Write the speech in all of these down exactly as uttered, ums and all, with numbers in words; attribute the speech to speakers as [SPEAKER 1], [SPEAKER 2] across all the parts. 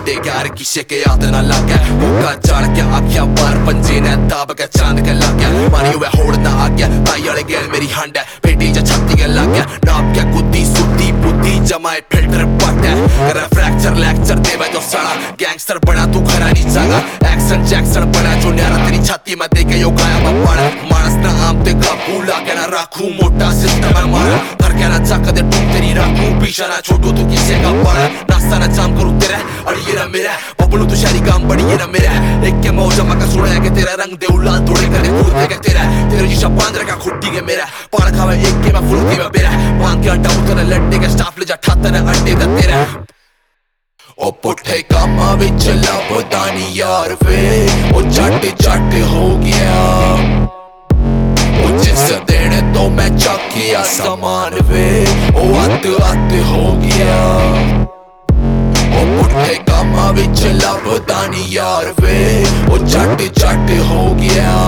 [SPEAKER 1] बड्डे यार किसे के याद ना लग गया भूखा चढ़ के आख्या बार पंजे ने दाब के चांद के लग गया मारी हुए होड़ना आ गया ताई वाले गेल मेरी हंड है पेटी च छत्ती के लग गया नाप के गुद्दी सुद्दी बुद्धि जमाए फिल्टर पट है कर फ्रैक्चर लेक्चर देवे जो सड़ा गैंगस्टर बना तू खरा नहीं जागा एक्शन जैक्सन बना जो न्यारा तेरी छाती में देके यो गाया मैं पड़ा मानस ना आम ते काबू लाके ना रखूं मोटा सिस्टम है मारा घर के ना चाक दे टूट तेरी रखूं पीछा ना छोटू तू किसे का पड़ा नाश्ता ना जाम करूं तेरा और ये ना मेरा बबलू तू शारी काम बड़ी ये ना मेरा एक के मौजा मका सुना है कि तेरा रंग दे उलाल थोड़े करके कूदते के तेरा तेरे जिसा बांध रखा खुट्टी के मेरा पाड़ खावे एक के मैं फुलती में मेरा बांध के अड्डा उतर लट्टे के स्टाफ ले जा ठाता ना अड्डे का तेरा ओ पुट्ठे कामा विच लभदा नी यार वे ओ जट जट हो गया ओ जिस दिन तो मैं चकिया सामान वे ओ अत अत हो गया ओ पुट्ठे कामा विच लभदा नी यार वे ओ जट जट हो गया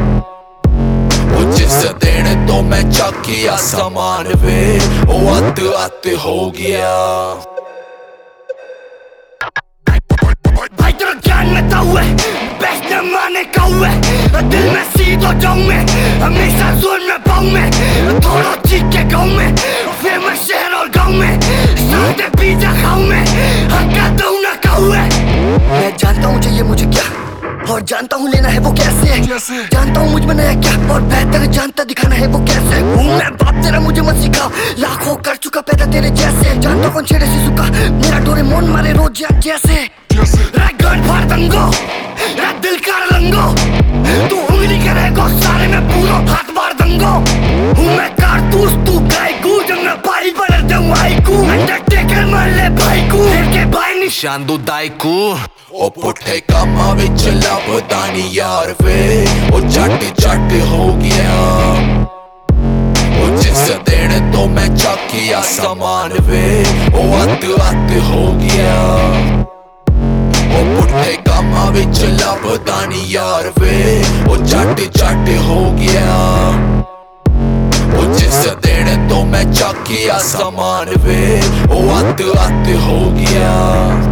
[SPEAKER 1] ओ जिस दिन तो मैं चकिया सामान वे ओ अत अत हो गया
[SPEAKER 2] भाई तेरा ज्ञान में ताऊ है बेस्ट न माने काऊ है दिल में सीध हो जाऊं मैं हमेशा जोर में पाऊं मैं थोड़ा चीख के गाऊं मैं फिर मैं शहर और गाँव में साथ पिज्जा खाऊं मैं हक्का दूं ना काऊ है मैं जानता हूँ चाहिए मुझे क्या और जानता हूँ लेना है वो कैसे है जानता हूँ मुझ में नया क्या और बेहतर जानता दिखाना है वो कैसे हूँ मैं बाप तेरा मुझे मत सिखा लाखों कर चुका पैदा तेरे जैसे जानता कौन छेड़े से सुखा मेरा डोरेमोन मारे रोज यार जैसे गन फाड़ दंगो दिल का रंगो तू उंगली करेगा सारे में पूरा हाथ मार दंगो हूँ मैं कारतूस तू गाय गू जंग में भाई बना दूँ आई कू अंडरटेकर मार ले भाई कू के भाई निशान दो दाई कू
[SPEAKER 1] ओ पुट्ठे कामा विच लभदा नी यार वे ओ जट जट हो गया ओ जिस दिन तो मैं चकिया सामान वे ओ अत अत हो गया ओ पुट्ठे कामा विच लभदा नी यार वे ओ जट जट हो गया ओ जिस दिन तो मैं चकिया सामान वे ओ अत अत हो गया।